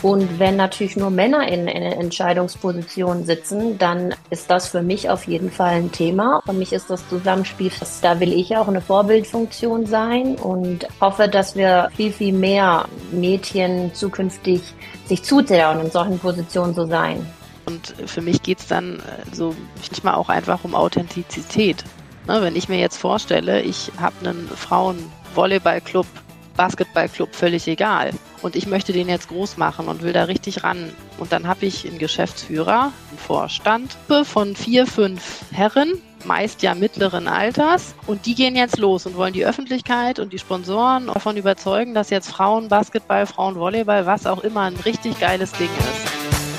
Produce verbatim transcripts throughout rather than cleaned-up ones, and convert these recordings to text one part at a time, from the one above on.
Und wenn natürlich nur Männer in, in Entscheidungspositionen sitzen, dann ist das für mich auf jeden Fall ein Thema. Für mich ist das Zusammenspiel, da will ich auch eine Vorbildfunktion sein und hoffe, dass wir viel, viel mehr Mädchen zukünftig sich zutrauen, in solchen Positionen zu sein. Und für mich geht es dann so manchmal auch einfach um Authentizität. Ne, wenn ich mir jetzt vorstelle, ich habe einen Frauen-Volleyball-Club, Basketball-Club, völlig egal. Und ich möchte den jetzt groß machen und will da richtig ran. Und dann habe ich einen Geschäftsführer, einen Vorstand von vier, fünf Herren, meist ja mittleren Alters. Und die gehen jetzt los und wollen die Öffentlichkeit und die Sponsoren davon überzeugen, dass jetzt Frauen-Basketball, Frauen-Volleyball, was auch immer, ein richtig geiles Ding ist.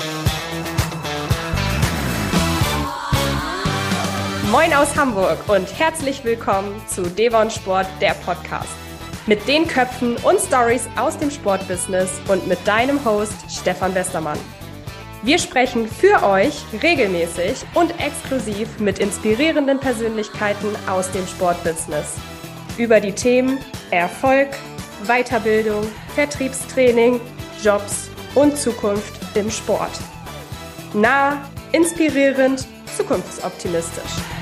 Moin aus Hamburg und herzlich willkommen zu Devon Sport, der Podcast. Mit den Köpfen und Stories aus dem Sportbusiness und mit deinem Host Stefan Westermann. Wir sprechen für euch regelmäßig und exklusiv mit inspirierenden Persönlichkeiten aus dem Sportbusiness über die Themen Erfolg, Weiterbildung, Vertriebstraining, Jobs und Zukunft im Sport. Nah, inspirierend, zukunftsoptimistisch.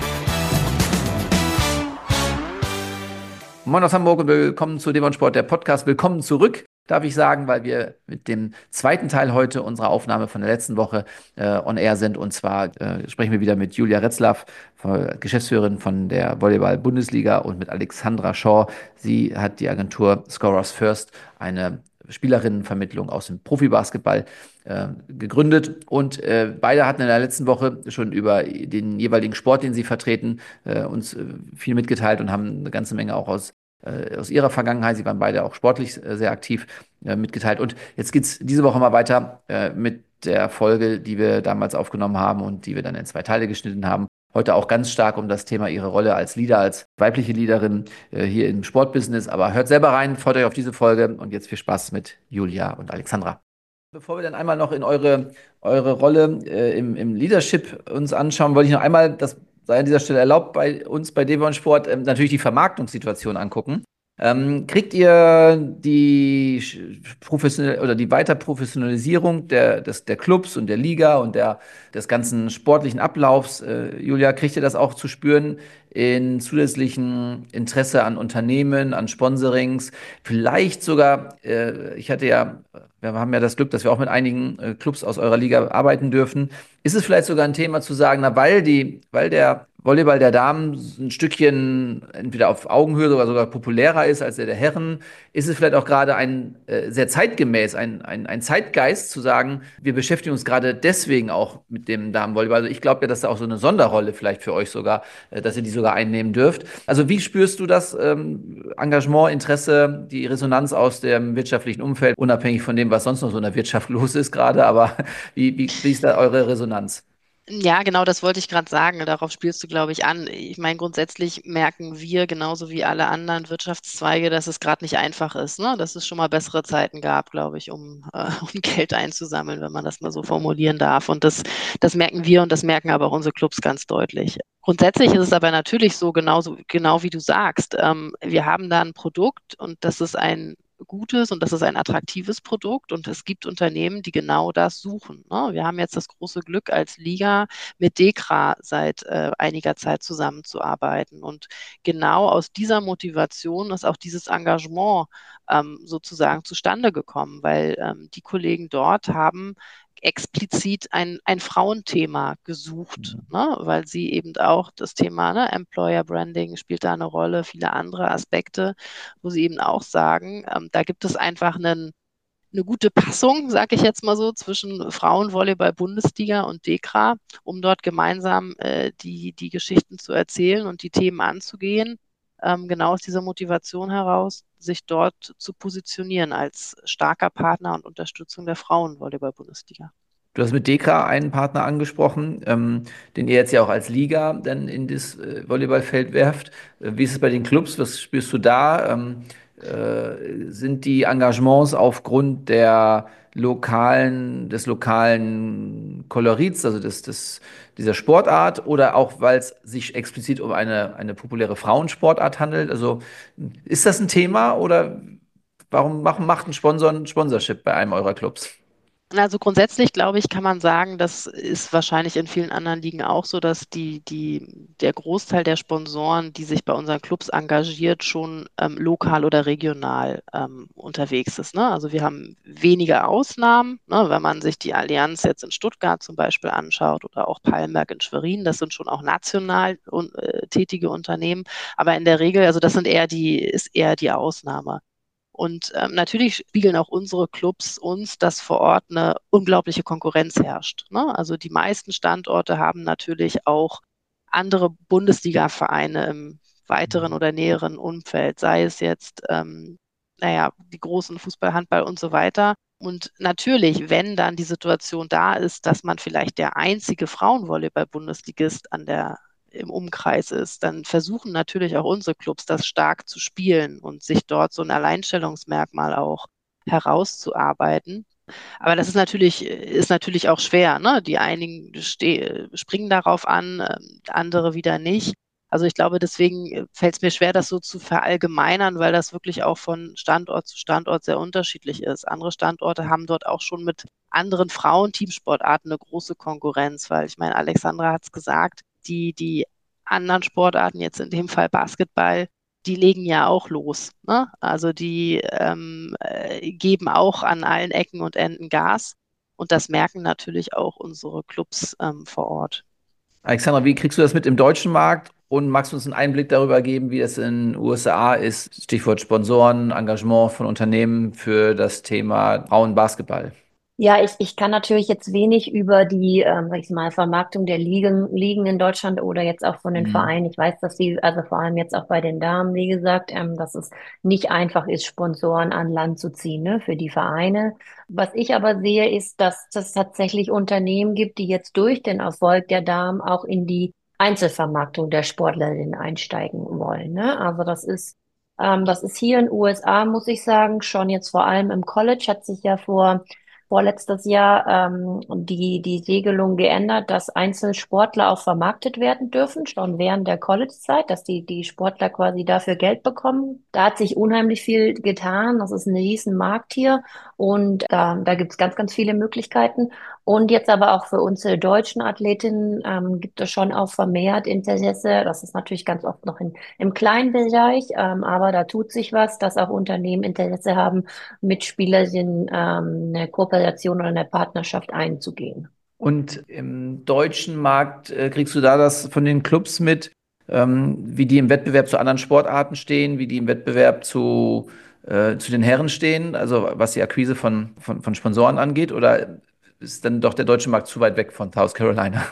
Moin aus Hamburg und willkommen zu Devon Sport, der Podcast. Willkommen zurück, darf ich sagen, weil wir mit dem zweiten Teil heute unserer Aufnahme von der letzten Woche äh, on air sind. Und zwar äh, sprechen wir wieder mit Julia Retzlaff, Geschäftsführerin von der Volleyball-Bundesliga, und mit Alexandra Shaw. Sie hat die Agentur Scorers First, eine Spielerinnenvermittlung aus dem Profibasketball, äh, gegründet. Und äh, beide hatten in der letzten Woche schon über den jeweiligen Sport, den sie vertreten, äh, uns äh, viel mitgeteilt und haben eine ganze Menge auch aus, äh, aus ihrer Vergangenheit, sie waren beide auch sportlich äh, sehr aktiv, äh, mitgeteilt. Und jetzt geht es diese Woche mal weiter äh, mit der Folge, die wir damals aufgenommen haben und die wir dann in zwei Teile geschnitten haben. Heute auch ganz stark um das Thema ihre Rolle als Leader, als weibliche Leaderin äh, hier im Sportbusiness. Aber hört selber rein, freut euch auf diese Folge und jetzt viel Spaß mit Julia und Alexandra. Bevor wir dann einmal noch in eure, eure Rolle äh, im, im Leadership uns anschauen, wollte ich noch einmal, das sei an dieser Stelle erlaubt, bei uns bei Devon Sport ähm, natürlich die Vermarktungssituation angucken. Ähm, kriegt ihr die professionell oder die Weiterprofessionalisierung der, des, der Clubs und der Liga und der, des ganzen sportlichen Ablaufs, äh, Julia, kriegt ihr das auch zu spüren in zusätzlichen Interesse an Unternehmen, an Sponsorings, vielleicht sogar, äh, ich hatte ja, wir haben ja das Glück, dass wir auch mit einigen äh, Clubs aus eurer Liga arbeiten dürfen. Ist es vielleicht sogar ein Thema zu sagen, na, weil die, weil der Volleyball der Damen ein Stückchen entweder auf Augenhöhe oder sogar populärer ist als der der Herren, ist es vielleicht auch gerade ein äh, sehr zeitgemäß, ein, ein, ein Zeitgeist zu sagen, wir beschäftigen uns gerade deswegen auch mit dem Damenvolleyball. Also ich glaube ja, dass da auch so eine Sonderrolle vielleicht für euch sogar, äh, dass ihr die sogar einnehmen dürft. Also wie spürst du das ähm, Engagement, Interesse, die Resonanz aus dem wirtschaftlichen Umfeld, unabhängig von dem, was sonst noch so in der Wirtschaft los ist gerade, aber wie, wie, wie ist da eure Resonanz? Ja, genau, das wollte ich gerade sagen. Darauf spielst du, glaube ich, an. Ich meine, grundsätzlich merken wir genauso wie alle anderen Wirtschaftszweige, dass es gerade nicht einfach ist, ne? Dass es schon mal bessere Zeiten gab, glaube ich, um, äh, um Geld einzusammeln, wenn man das mal so formulieren darf. Und das, das merken wir und das merken aber auch unsere Clubs ganz deutlich. Grundsätzlich ist es aber natürlich so, genauso, genau wie du sagst. Ähm, wir haben da ein Produkt und das ist ein gutes und das ist ein attraktives Produkt und es gibt Unternehmen, die genau das suchen. Ne? Wir haben jetzt das große Glück als Liga mit DEKRA seit äh, einiger Zeit zusammenzuarbeiten und genau aus dieser Motivation ist auch dieses Engagement ähm, sozusagen zustande gekommen, weil ähm, die Kollegen dort haben explizit ein, ein Frauenthema gesucht, ne? Weil sie eben auch das Thema, ne, Employer Branding spielt da eine Rolle, viele andere Aspekte, wo sie eben auch sagen, ähm, da gibt es einfach einen, eine gute Passung, sage ich jetzt mal so, zwischen Frauenvolleyball-Bundesliga und DEKRA, um dort gemeinsam äh, die, die Geschichten zu erzählen und die Themen anzugehen, ähm, genau aus dieser Motivation heraus, sich dort zu positionieren als starker Partner und Unterstützung der Frauenvolleyball-Bundesliga. Du hast mit DEKRA einen Partner angesprochen, ähm, den ihr jetzt ja auch als Liga dann in das äh, Volleyballfeld werft. Äh, wie ist es bei den Clubs? Was spürst du da? Ähm, äh, sind die Engagements aufgrund der lokalen, des lokalen Kolorits, also des, des, dieser Sportart, oder auch, weil es sich explizit um eine, eine populäre Frauensportart handelt? Also ist das ein Thema oder warum machen, macht ein Sponsor ein Sponsorship bei einem eurer Clubs? Also grundsätzlich, glaube ich, kann man sagen, das ist wahrscheinlich in vielen anderen Ligen auch so, dass die, die, der Großteil der Sponsoren, die sich bei unseren Clubs engagiert, schon ähm, lokal oder regional ähm, unterwegs ist. Ne? Also wir haben wenige Ausnahmen, ne? Wenn man sich die Allianz jetzt in Stuttgart zum Beispiel anschaut oder auch Palmberg in Schwerin, das sind schon auch national äh, tätige Unternehmen, aber in der Regel, also das sind eher die, ist eher die Ausnahme. Und ähm, natürlich spiegeln auch unsere Clubs uns, dass vor Ort eine unglaubliche Konkurrenz herrscht. Ne? Also die meisten Standorte haben natürlich auch andere Bundesliga-Vereine im weiteren oder näheren Umfeld, sei es jetzt, ähm, naja, die großen Fußball, Handball und so weiter. Und natürlich, wenn dann die Situation da ist, dass man vielleicht der einzige Frauenvolleyball-Bundesligist an der im Umkreis ist, dann versuchen natürlich auch unsere Clubs das stark zu spielen und sich dort so ein Alleinstellungsmerkmal auch herauszuarbeiten. Aber das ist natürlich, ist natürlich auch schwer, ne? Die einigen ste- springen darauf an, ähm, andere wieder nicht. Also ich glaube, deswegen fällt es mir schwer, das so zu verallgemeinern, weil das wirklich auch von Standort zu Standort sehr unterschiedlich ist. Andere Standorte haben dort auch schon mit anderen Frauenteamsportarten eine große Konkurrenz, weil ich meine, Alexandra hat es gesagt, die, die anderen Sportarten, jetzt in dem Fall Basketball, die legen ja auch los. Ne? Also die ähm, äh, geben auch an allen Ecken und Enden Gas. Und das merken natürlich auch unsere Clubs ähm, vor Ort. Alexandra, wie kriegst du das mit im deutschen Markt? Und magst du uns einen Einblick darüber geben, wie es in den U S A ist? Stichwort Sponsoren, Engagement von Unternehmen für das Thema Frauenbasketball. Ja, ich, ich kann natürlich jetzt wenig über die, ähm, sag ich mal, Vermarktung der Ligen, Ligen in Deutschland oder jetzt auch von den Mhm. Vereinen. Ich weiß, dass die, also vor allem jetzt auch bei den Damen, wie gesagt, ähm, dass es nicht einfach ist, Sponsoren an Land zu ziehen, ne, für die Vereine. Was ich aber sehe, ist, dass es tatsächlich Unternehmen gibt, die jetzt durch den Erfolg der Damen auch in die Einzelvermarktung der Sportlerinnen einsteigen wollen, ne? Also das ist, ähm, das ist hier in den U S A, muss ich sagen, schon jetzt vor allem im College hat sich ja vor vorletztes Jahr ähm, die, die Regelung geändert, dass Einzelsportler auch vermarktet werden dürfen, schon während der College-Zeit, dass die, die Sportler quasi dafür Geld bekommen. Da hat sich unheimlich viel getan. Das ist ein riesen Markt hier und da, da gibt es ganz, ganz viele Möglichkeiten. Und jetzt aber auch für unsere deutschen Athletinnen ähm, gibt es schon auch vermehrt Interesse. Das ist natürlich ganz oft noch in, im kleinen Bereich, ähm, aber da tut sich was, dass auch Unternehmen Interesse haben, mit Spielerinnen ähm, eine Kooperation oder eine Partnerschaft einzugehen. Und im deutschen Markt äh, kriegst du da das von den Clubs mit, ähm, wie die im Wettbewerb zu anderen Sportarten stehen, wie die im Wettbewerb zu, äh, zu den Herren stehen, also was die Akquise von, von, von Sponsoren angeht, oder ist dann doch der deutsche Markt zu weit weg von South Carolina?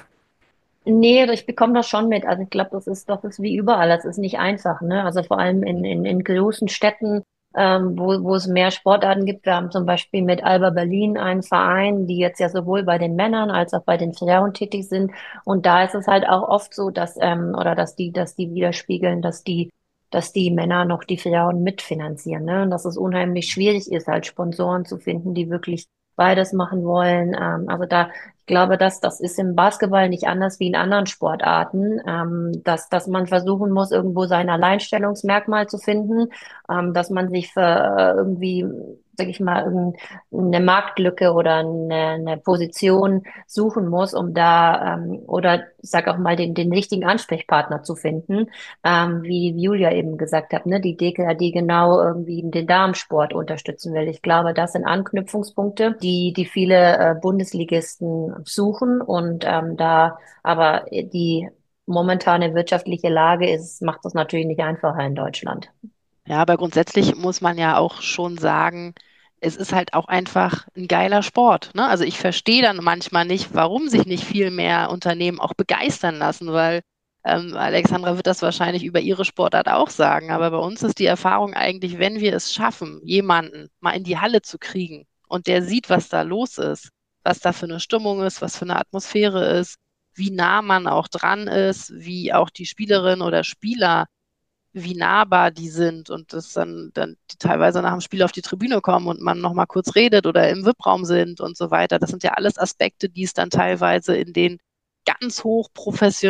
Nee, ich bekomme das schon mit. Also ich glaube, das ist, das ist wie überall. Das ist nicht einfach, ne? Also vor allem in, in, in großen Städten, ähm, wo, wo es mehr Sportarten gibt. Wir haben zum Beispiel mit Alba Berlin einen Verein, die jetzt ja sowohl bei den Männern als auch bei den Frauen tätig sind. Und da ist es halt auch oft so, dass, ähm, oder dass die, dass die widerspiegeln, dass die, dass die Männer noch die Frauen mitfinanzieren, ne? Und dass es unheimlich schwierig ist, halt Sponsoren zu finden, die wirklich beides machen wollen. Ähm, also da ich glaube, dass das ist im Basketball nicht anders wie in anderen Sportarten, ähm, dass, dass man versuchen muss, irgendwo sein Alleinstellungsmerkmal zu finden, ähm, dass man sich für äh, irgendwie, sag ich mal, irgend- eine Marktlücke oder eine, eine Position suchen muss, um da, ähm, oder ich sag auch mal, den, den richtigen Ansprechpartner zu finden, ähm, wie Julia eben gesagt hat, ne, die D K, die genau irgendwie den Damensport unterstützen will. Ich glaube, das sind Anknüpfungspunkte, die, die viele äh, Bundesligisten suchen und ähm, da aber die momentane wirtschaftliche Lage ist, macht das natürlich nicht einfacher in Deutschland. Ja, aber grundsätzlich muss man ja auch schon sagen, es ist halt auch einfach ein geiler Sport. Ne? Also ich verstehe dann manchmal nicht, warum sich nicht viel mehr Unternehmen auch begeistern lassen, weil ähm, Alexandra wird das wahrscheinlich über ihre Sportart auch sagen, aber bei uns ist die Erfahrung eigentlich, wenn wir es schaffen, jemanden mal in die Halle zu kriegen und der sieht, was da los ist, was da für eine Stimmung ist, was für eine Atmosphäre ist, wie nah man auch dran ist, wie auch die Spielerin oder Spieler wie nahbar die sind und dass dann, dann die teilweise nach dem Spiel auf die Tribüne kommen und man noch mal kurz redet oder im V I P-Raum sind und so weiter. Das sind ja alles Aspekte, die es dann teilweise in den ganz hoch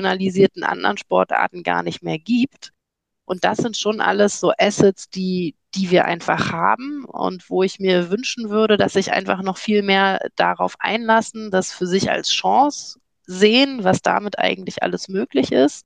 professionalisierten anderen Sportarten gar nicht mehr gibt. Und das sind schon alles so Assets, die, die wir einfach haben und wo ich mir wünschen würde, dass sich einfach noch viel mehr darauf einlassen, das für sich als Chance sehen, was damit eigentlich alles möglich ist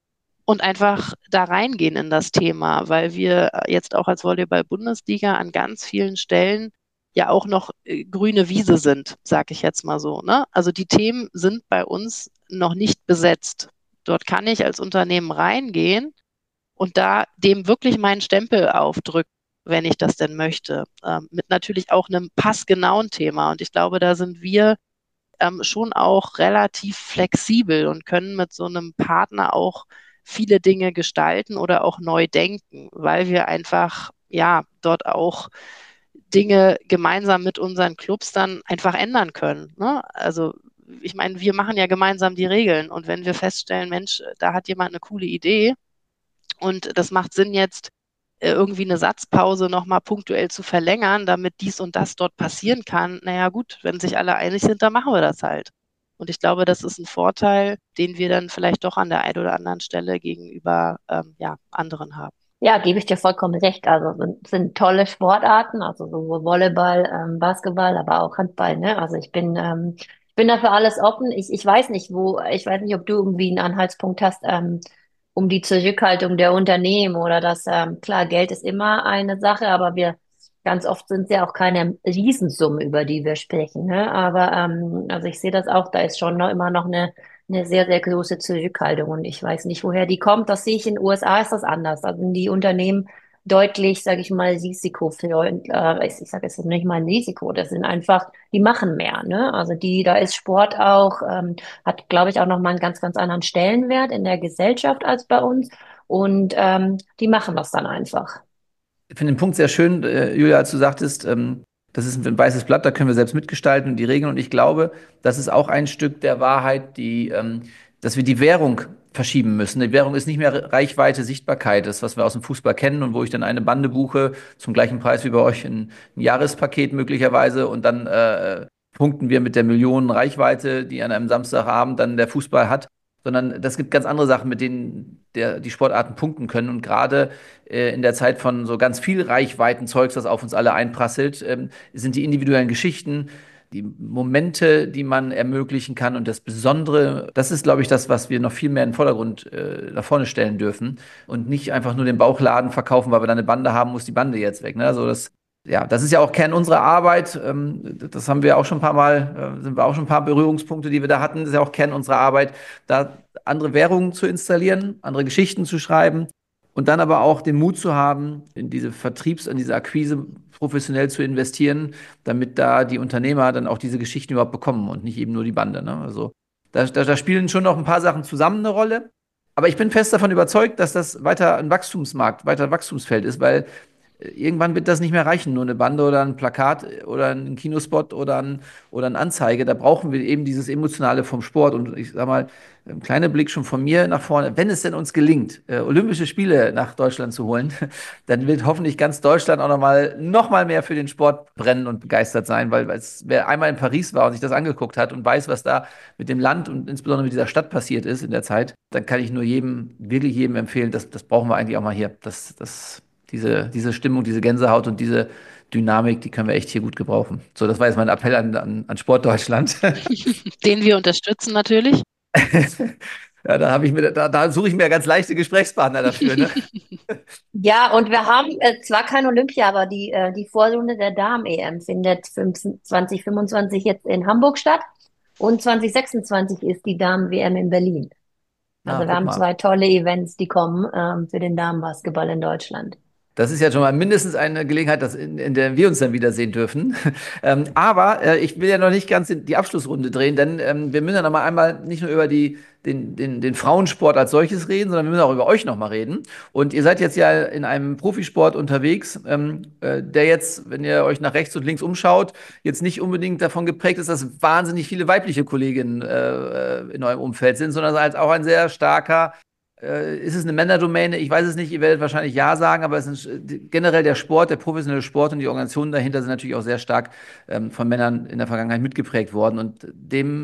und einfach da reingehen in das Thema, weil wir jetzt auch als Volleyball-Bundesliga an ganz vielen Stellen ja auch noch äh, grüne Wiese sind, sage ich jetzt mal so. Ne? Also die Themen sind bei uns noch nicht besetzt. Dort kann ich als Unternehmen reingehen und da dem wirklich meinen Stempel aufdrücken, wenn ich das denn möchte. Ähm, mit natürlich auch einem passgenauen Thema. Und ich glaube, da sind wir ähm, schon auch relativ flexibel und können mit so einem Partner auch viele Dinge gestalten oder auch neu denken, weil wir einfach ja dort auch Dinge gemeinsam mit unseren Clubs dann einfach ändern können. Ne? Also ich meine, wir machen ja gemeinsam die Regeln und wenn wir feststellen, Mensch, da hat jemand eine coole Idee und das macht Sinn jetzt äh, irgendwie eine Satzpause nochmal punktuell zu verlängern, damit dies und das dort passieren kann, naja gut, wenn sich alle einig sind, dann machen wir das halt. Und ich glaube, das ist ein Vorteil, den wir dann vielleicht doch an der einen oder anderen Stelle gegenüber ähm, ja, anderen haben. Ja, gebe ich dir vollkommen recht. Also sind, sind tolle Sportarten, also sowohl Volleyball, ähm, Basketball, aber auch Handball, ne? Also ich bin, ähm, ich bin dafür alles offen. Ich, ich weiß nicht, wo, ich weiß nicht, ob du irgendwie einen Anhaltspunkt hast, ähm, um die Zurückhaltung der Unternehmen oder das, ähm, klar, Geld ist immer eine Sache, aber wir, ganz oft sind es ja auch keine Riesensummen, über die wir sprechen, ne? Aber, ähm, also ich sehe das auch, da ist schon noch immer noch eine eine sehr, sehr große Zurückhaltung und ich weiß nicht, woher die kommt. Das sehe ich in den U S A ist das anders. Da sind die Unternehmen deutlich, sage ich mal, risikofreudig. Äh, ich ich sage jetzt nicht mal ein Risiko, das sind einfach, die machen mehr. Ne? Also die, da ist Sport auch, ähm, hat, glaube ich, auch nochmal einen ganz, ganz anderen Stellenwert in der Gesellschaft als bei uns und ähm, die machen das dann einfach. Ich finde den Punkt sehr schön, äh, Julia, als du sagtest, ähm, das ist ein weißes Blatt, da können wir selbst mitgestalten und die Regeln. Und ich glaube, das ist auch ein Stück der Wahrheit, die, ähm, dass wir die Währung verschieben müssen. Die Währung ist nicht mehr Reichweite, Sichtbarkeit, das, was wir aus dem Fußball kennen und wo ich dann eine Bande buche, zum gleichen Preis wie bei euch ein, ein Jahrespaket möglicherweise und dann äh, punkten wir mit der Millionen Reichweite, die an einem Samstagabend dann der Fußball hat. Sondern das gibt ganz andere Sachen, mit denen der, die Sportarten punkten können. Und gerade äh, in der Zeit von so ganz viel Reichweiten-Zeugs, das auf uns alle einprasselt, ähm, sind die individuellen Geschichten, die Momente, die man ermöglichen kann und das Besondere, das ist, glaube ich, das, was wir noch viel mehr in den Vordergrund äh, nach vorne stellen dürfen und nicht einfach nur den Bauchladen verkaufen, weil wir da eine Bande haben, muss die Bande jetzt weg. Ne? Also das, ja, das ist ja auch Kern unserer Arbeit. Ähm, das haben wir auch schon ein paar Mal, äh, sind wir auch schon ein paar Berührungspunkte, die wir da hatten. Das ist ja auch Kern unserer Arbeit, da andere Währungen zu installieren, andere Geschichten zu schreiben und dann aber auch den Mut zu haben, in diese Vertriebs-, in diese Akquise professionell zu investieren, damit da die Unternehmer dann auch diese Geschichten überhaupt bekommen und nicht eben nur die Bande. Ne? Also da, da, da spielen schon noch ein paar Sachen zusammen eine Rolle. Aber ich bin fest davon überzeugt, dass das weiter ein Wachstumsmarkt, weiter ein Wachstumsfeld ist, weil irgendwann wird das nicht mehr reichen, nur eine Bande oder ein Plakat oder ein Kinospot oder ein, oder eine Anzeige. Da brauchen wir eben dieses Emotionale vom Sport. Und ich sag mal, ein kleiner Blick schon von mir nach vorne. Wenn es denn uns gelingt, äh, Olympische Spiele nach Deutschland zu holen, dann wird hoffentlich ganz Deutschland auch nochmal noch mal mehr für den Sport brennen und begeistert sein, weil, weil es, wer einmal in Paris war und sich das angeguckt hat und weiß, was da mit dem Land und insbesondere mit dieser Stadt passiert ist in der Zeit, dann kann ich nur jedem, wirklich jedem empfehlen, das, das brauchen wir eigentlich auch mal hier. Das, das Diese, diese Stimmung, diese Gänsehaut und diese Dynamik, die können wir echt hier gut gebrauchen. So, das war jetzt mein Appell an, an, an Sportdeutschland. Den wir unterstützen natürlich. Ja, da habe ich mir, da, da suche ich mir ganz leichte Gesprächspartner dafür, ne? Ja, und wir haben äh, zwar kein Olympia, aber die, äh, die Vorrunde der Damen-E M findet zwanzig fünfundzwanzig jetzt in Hamburg statt und zwanzig sechsundzwanzig ist die Damen-W M in Berlin. Also Na, wir guck haben mal. zwei tolle Events, die kommen ähm, für den Damenbasketball in Deutschland. Das ist ja schon mal mindestens eine Gelegenheit, dass in, in der wir uns dann wiedersehen dürfen. Ähm, aber äh, ich will ja noch nicht ganz in die Abschlussrunde drehen, denn ähm, wir müssen ja noch mal einmal nicht nur über die, den, den, den Frauensport als solches reden, sondern wir müssen auch über euch noch mal reden. Und ihr seid jetzt ja in einem Profisport unterwegs, ähm, äh, der jetzt, wenn ihr euch nach rechts und links umschaut, jetzt nicht unbedingt davon geprägt ist, dass wahnsinnig viele weibliche Kolleginnen äh, in eurem Umfeld sind, sondern als auch ein sehr starker. Äh, ist es eine Männerdomäne? Ich weiß es nicht. Ihr werdet wahrscheinlich ja sagen, aber es ist generell der Sport, der professionelle Sport und die Organisationen dahinter sind natürlich auch sehr stark ähm, von Männern in der Vergangenheit mitgeprägt worden. Und dem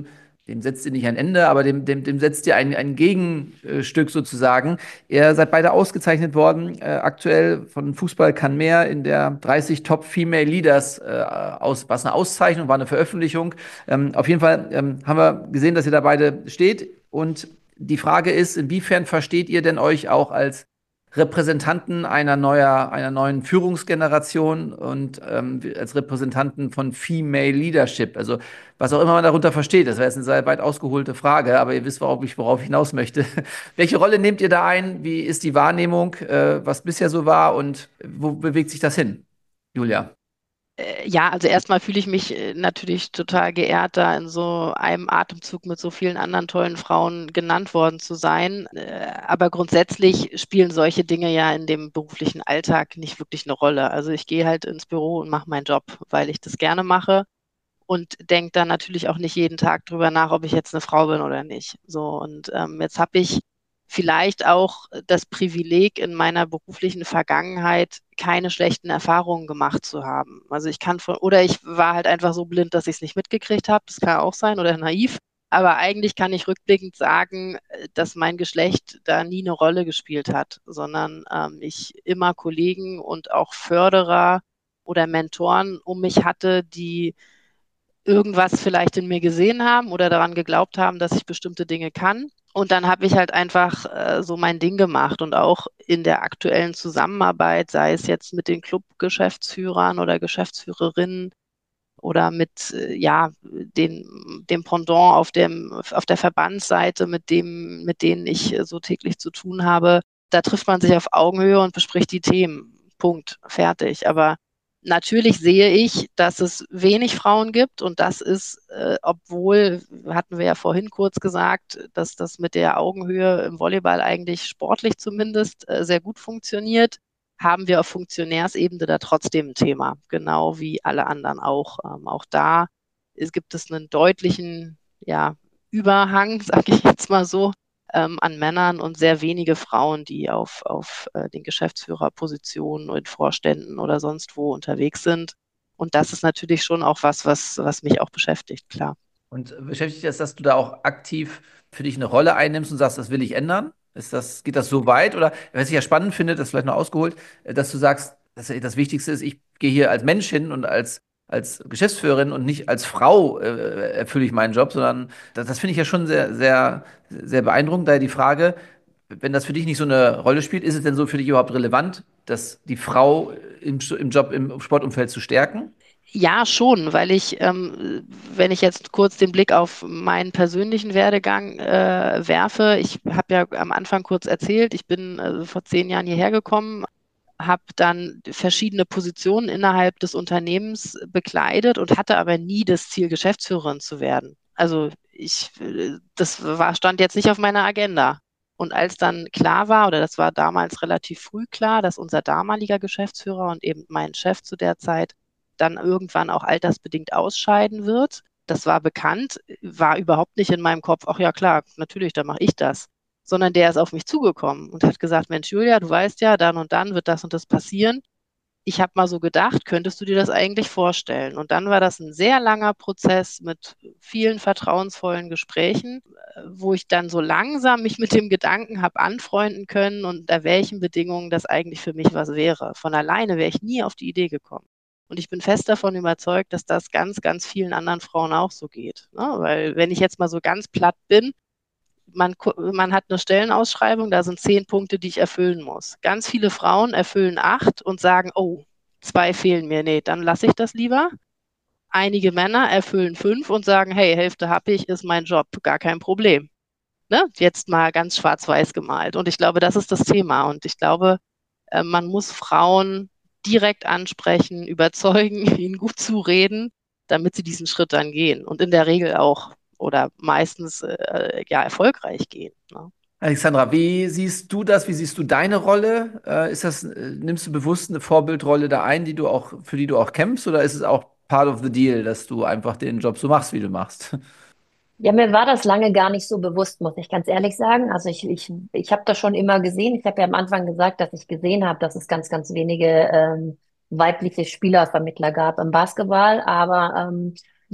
dem setzt ihr nicht ein Ende, aber dem, dem, dem setzt ihr ein, ein Gegenstück sozusagen. Ihr seid beide ausgezeichnet worden, äh, aktuell von Fußball kann mehr in der dreißig Top Female Leaders, äh, aus, was eine Auszeichnung, war eine Veröffentlichung. Ähm, auf jeden Fall ähm, haben wir gesehen, dass ihr da beide steht. Und die Frage ist, inwiefern versteht ihr denn euch auch als Repräsentanten einer neuer, einer neuen Führungsgeneration und ähm, als Repräsentanten von Female Leadership? Also was auch immer man darunter versteht. Das wäre jetzt eine sehr weit ausgeholte Frage, aber ihr wisst, worauf ich, worauf ich hinaus möchte. Welche Rolle nehmt ihr da ein? Wie ist die Wahrnehmung, äh, was bisher so war und wo bewegt sich das hin? Julia. Äh, Ja, also erstmal fühle ich mich äh, natürlich total geehrt, da in so einem Atemzug mit so vielen anderen tollen Frauen genannt worden zu sein. Äh, Aber grundsätzlich spielen solche Dinge ja in dem beruflichen Alltag nicht wirklich eine Rolle. Also ich gehe halt ins Büro und mache meinen Job, weil ich das gerne mache und denke dann natürlich auch nicht jeden Tag drüber nach, ob ich jetzt eine Frau bin oder nicht. So, und ähm, jetzt habe ich vielleicht auch das Privileg, in meiner beruflichen Vergangenheit keine schlechten Erfahrungen gemacht zu haben. Also ich kann von, oder ich war halt einfach so blind, dass ich es nicht mitgekriegt habe, das kann auch sein, oder naiv. Aber eigentlich kann ich rückblickend sagen, dass mein Geschlecht da nie eine Rolle gespielt hat, sondern ähm, ich immer Kollegen und auch Förderer oder Mentoren um mich hatte, die irgendwas vielleicht in mir gesehen haben oder daran geglaubt haben, dass ich bestimmte Dinge kann. Und dann habe ich halt einfach äh, so mein Ding gemacht und auch in der aktuellen Zusammenarbeit, sei es jetzt mit den Clubgeschäftsführern oder Geschäftsführerinnen oder mit äh, ja, den, dem Pendant auf dem, auf der Verbandsseite, mit dem, mit denen ich äh, so täglich zu tun habe, da trifft man sich auf Augenhöhe und bespricht die Themen. Punkt, fertig. Aber natürlich sehe ich, dass es wenig Frauen gibt und das ist, äh, obwohl, hatten wir ja vorhin kurz gesagt, dass das mit der Augenhöhe im Volleyball eigentlich sportlich zumindest äh, sehr gut funktioniert, haben wir auf Funktionärsebene da trotzdem ein Thema, genau wie alle anderen auch. Ähm, auch da ist, gibt es einen deutlichen, ja, Überhang, sage ich jetzt mal so, ähm, an Männern und sehr wenige Frauen, die auf, auf äh, den Geschäftsführerpositionen und Vorständen oder sonst wo unterwegs sind. Und das ist natürlich schon auch was, was, was mich auch beschäftigt, klar. Und beschäftigt dich das, dass du da auch aktiv für dich eine Rolle einnimmst und sagst, das will ich ändern? Ist das, geht das so weit? Oder was ich ja spannend finde, das ist vielleicht noch ausgeholt, äh, dass du sagst, dass das Wichtigste ist, ich gehe hier als Mensch hin und als, als Geschäftsführerin und nicht als Frau äh, erfülle ich meinen Job, sondern das, das finde ich ja schon sehr, sehr, sehr beeindruckend. Daher die Frage, wenn das für dich nicht so eine Rolle spielt, ist es denn so für dich überhaupt relevant, dass die Frau im, im Job, im Sportumfeld zu stärken? Ja, schon, weil ich, ähm, wenn ich jetzt kurz den Blick auf meinen persönlichen Werdegang äh, werfe, ich habe ja am Anfang kurz erzählt, ich bin äh, vor zehn Jahren hierher gekommen, habe dann verschiedene Positionen innerhalb des Unternehmens bekleidet und hatte aber nie das Ziel, Geschäftsführerin zu werden. Also ich, äh, das war, stand jetzt nicht auf meiner Agenda. Und als dann klar war, oder das war damals relativ früh klar, dass unser damaliger Geschäftsführer und eben mein Chef zu der Zeit dann irgendwann auch altersbedingt ausscheiden wird. Das war bekannt, war überhaupt nicht in meinem Kopf, ach ja klar, natürlich, dann mache ich das. Sondern der ist auf mich zugekommen und hat gesagt, Mensch, Julia, du weißt ja, dann und dann wird das und das passieren. Ich habe mal so gedacht, könntest du dir das eigentlich vorstellen? Und dann war das ein sehr langer Prozess mit vielen vertrauensvollen Gesprächen, wo ich dann so langsam mich mit dem Gedanken habe anfreunden können, unter welchen Bedingungen das eigentlich für mich was wäre. Von alleine wäre ich nie auf die Idee gekommen. Und ich bin fest davon überzeugt, dass das ganz, ganz vielen anderen Frauen auch so geht. Ne? Weil wenn ich jetzt mal so ganz platt bin, man, man hat eine Stellenausschreibung, da sind zehn Punkte, die ich erfüllen muss. Ganz viele Frauen erfüllen acht und sagen, oh, zwei fehlen mir. Nee, dann lasse ich das lieber. Einige Männer erfüllen fünf und sagen, hey, Hälfte habe ich, ist mein Job, gar kein Problem. Ne? Jetzt mal ganz schwarz-weiß gemalt. Und ich glaube, das ist das Thema. Und ich glaube, äh, man muss Frauen direkt ansprechen, überzeugen, ihnen gut zureden, damit sie diesen Schritt dann gehen. Und in der Regel auch oder meistens äh, ja erfolgreich gehen. Ne? Alexandra, wie siehst du das? Wie siehst du deine Rolle? Äh, ist das, äh, nimmst du bewusst eine Vorbildrolle da ein, die du auch, für die du auch kämpfst, oder ist es auch part of the deal, dass du einfach den Job so machst, wie du machst? Ja, mir war das lange gar nicht so bewusst, muss ich ganz ehrlich sagen. Also ich, ich, ich habe das schon immer gesehen. Ich habe ja am Anfang gesagt, dass ich gesehen habe, dass es ganz, ganz wenige ähm, weibliche Spielervermittler gab im Basketball. Aber ähm,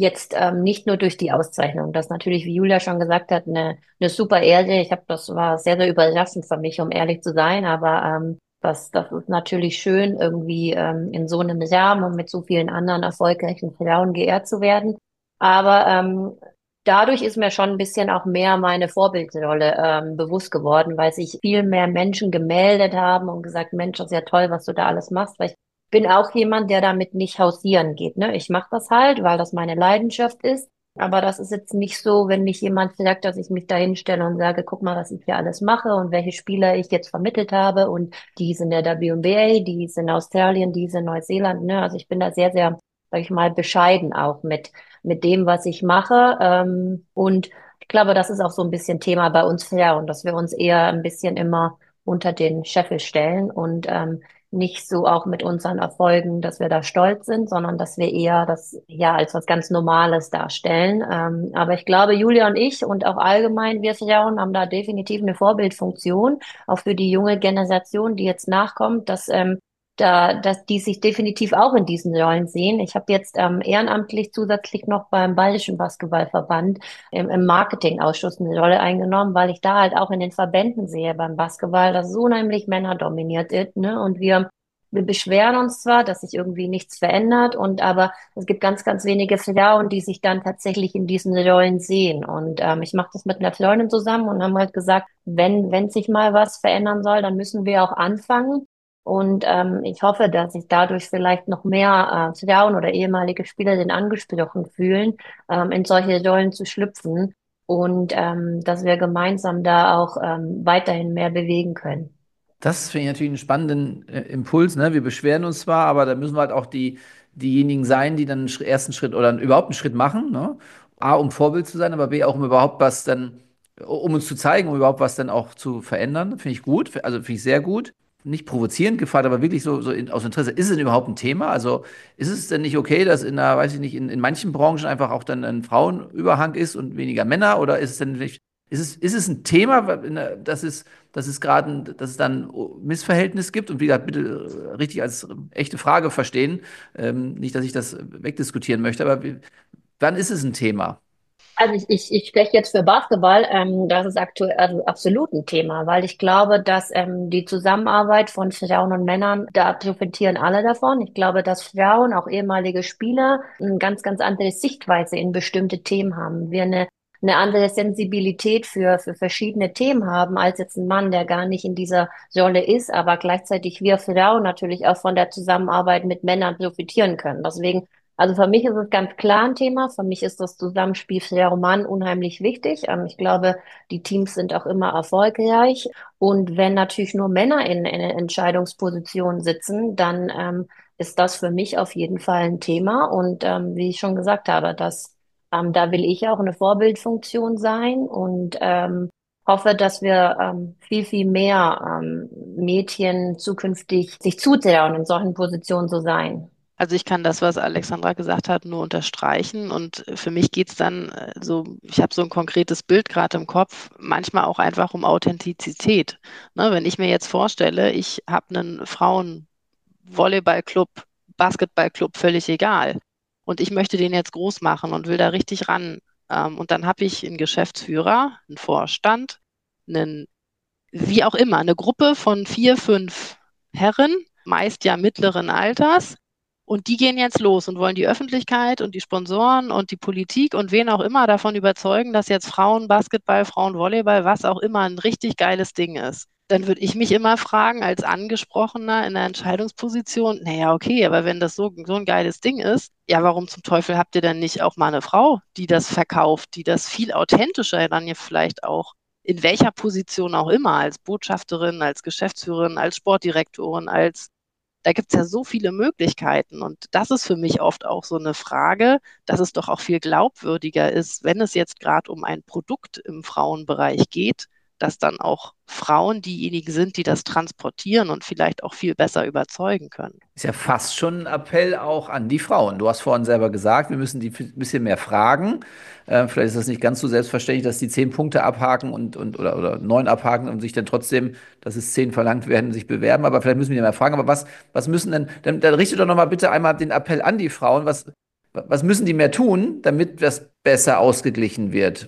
jetzt ähm, nicht nur durch die Auszeichnung. Das natürlich, wie Julia schon gesagt hat, eine, eine super Ehre. Ich habe, das war sehr, sehr überraschend für mich, um ehrlich zu sein. Aber ähm, das, das ist natürlich schön, irgendwie ähm, in so einem Rahmen und mit so vielen anderen erfolgreichen Frauen geehrt zu werden. Aber ähm, dadurch ist mir schon ein bisschen auch mehr meine Vorbildrolle ähm, bewusst geworden, weil sich viel mehr Menschen gemeldet haben und gesagt, Mensch, das ist ja toll, was du da alles machst. Weil ich bin auch jemand, der damit nicht hausieren geht, ne? Ich mache das halt, weil das meine Leidenschaft ist. Aber das ist jetzt nicht so, wenn mich jemand sagt, dass ich mich da hinstelle und sage, guck mal, was ich hier alles mache und welche Spieler ich jetzt vermittelt habe und die ist in der W N B A, die ist in Australien, die ist in Neuseeland, ne? Also ich bin da sehr, sehr, sag ich mal, bescheiden auch mit, mit dem, was ich mache. Ähm, und ich glaube, das ist auch so ein bisschen Thema bei uns Frauen, dass wir uns eher ein bisschen immer unter den Scheffel stellen und ähm, nicht so auch mit unseren Erfolgen, dass wir da stolz sind, sondern dass wir eher das ja als was ganz Normales darstellen. Ähm, aber ich glaube, Julia und ich und auch allgemein wir Frauen haben da definitiv eine Vorbildfunktion, auch für die junge Generation, die jetzt nachkommt, dass ähm, da, dass die sich definitiv auch in diesen Rollen sehen. Ich habe jetzt ähm, ehrenamtlich zusätzlich noch beim Bayerischen Basketballverband im, im Marketingausschuss eine Rolle eingenommen, weil ich da halt auch in den Verbänden sehe beim Basketball, dass es unheimlich männerdominiert ist, ne? Und wir wir beschweren uns zwar, dass sich irgendwie nichts verändert, und aber es gibt ganz, ganz wenige Frauen, die sich dann tatsächlich in diesen Rollen sehen. Und ähm, ich mache das mit einer Freundin zusammen und haben halt gesagt, wenn wenn sich mal was verändern soll, dann müssen wir auch anfangen. Und ähm, ich hoffe, dass sich dadurch vielleicht noch mehr äh, Frauen oder ehemalige Spielerinnen angesprochen fühlen, ähm, in solche Rollen zu schlüpfen und ähm, dass wir gemeinsam da auch ähm, weiterhin mehr bewegen können. Das finde ich natürlich einen spannenden äh, Impuls, ne? Wir beschweren uns zwar, aber da müssen wir halt auch die, diejenigen sein, die dann einen Schritt- ersten Schritt oder überhaupt einen Schritt machen, ne? A, um Vorbild zu sein, aber B, auch um überhaupt was dann, um uns zu zeigen, um überhaupt was dann auch zu verändern. Finde ich gut, also finde ich sehr gut. Nicht provozierend gefragt, aber wirklich so, so in, aus Interesse. Ist es denn überhaupt ein Thema? Also ist es denn nicht okay, dass in einer, weiß ich nicht, in, in manchen Branchen einfach auch dann ein Frauenüberhang ist und weniger Männer? Oder ist es denn nicht, ist es, ist es ein Thema, das ist dass es gerade ein, dass es dann ein Missverhältnis gibt. Und wie gesagt, bitte äh, richtig als äh, echte Frage verstehen. Ähm, nicht, dass ich das wegdiskutieren möchte, aber wie, wann ist es ein Thema? Also ich, ich, ich spreche jetzt für Basketball, ähm, das ist aktuell also absolut ein Thema, weil ich glaube, dass ähm, die Zusammenarbeit von Frauen und Männern, da profitieren alle davon. Ich glaube, dass Frauen, auch ehemalige Spieler, eine ganz, ganz andere Sichtweise in bestimmte Themen haben. Wir eine, eine andere Sensibilität für, für verschiedene Themen haben, als jetzt ein Mann, der gar nicht in dieser Rolle ist, aber gleichzeitig wir Frauen natürlich auch von der Zusammenarbeit mit Männern profitieren können. Deswegen, also für mich ist es ganz klar ein Thema. Für mich ist das Zusammenspiel Frau Mann unheimlich wichtig. Ähm, ich glaube, die Teams sind auch immer erfolgreich. Und wenn natürlich nur Männer in, in Entscheidungspositionen sitzen, dann ähm, ist das für mich auf jeden Fall ein Thema. Und ähm, wie ich schon gesagt habe, dass ähm, da will ich auch eine Vorbildfunktion sein und ähm, hoffe, dass wir ähm, viel, viel mehr ähm, Mädchen zukünftig sich zutrauen, in solchen Positionen zu sein. Also ich kann das, was Alexandra gesagt hat, nur unterstreichen. Und für mich geht es dann äh, so, ich habe so ein konkretes Bild gerade im Kopf, manchmal auch einfach um Authentizität. Ne, wenn ich mir jetzt vorstelle, ich habe einen Frauen-Volleyball-Club, Basketball-Club, völlig egal. Und ich möchte den jetzt groß machen und will da richtig ran. Ähm, und dann habe ich einen Geschäftsführer, einen Vorstand, einen, wie auch immer, eine Gruppe von vier, fünf Herren, meist ja mittleren Alters. Und die gehen jetzt los und wollen die Öffentlichkeit und die Sponsoren und die Politik und wen auch immer davon überzeugen, dass jetzt Frauenbasketball, Frauenvolleyball, was auch immer ein richtig geiles Ding ist. Dann würde ich mich immer fragen, als Angesprochener in der Entscheidungsposition, naja, okay, aber wenn das so, so ein geiles Ding ist, ja, warum zum Teufel habt ihr denn nicht auch mal eine Frau, die das verkauft, die das viel authentischer dann ja vielleicht auch in welcher Position auch immer, als Botschafterin, als Geschäftsführerin, als Sportdirektorin, als da gibt es ja so viele Möglichkeiten. Und das ist für mich oft auch so eine Frage, dass es doch auch viel glaubwürdiger ist, wenn es jetzt gerade um ein Produkt im Frauenbereich geht, dass dann auch Frauen diejenigen sind, die das transportieren und vielleicht auch viel besser überzeugen können. Ist ja fast schon ein Appell auch an die Frauen. Du hast vorhin selber gesagt, wir müssen die ein bisschen mehr fragen. Äh, vielleicht ist das nicht ganz so selbstverständlich, dass die zehn Punkte abhaken und, und oder, oder neun abhaken und sich dann trotzdem, dass es zehn verlangt werden, sich bewerben. Aber vielleicht müssen wir die mehr fragen. Aber was, was müssen denn, dann, dann richte doch noch mal bitte einmal den Appell an die Frauen. Was, Was müssen die mehr tun, damit das besser ausgeglichen wird?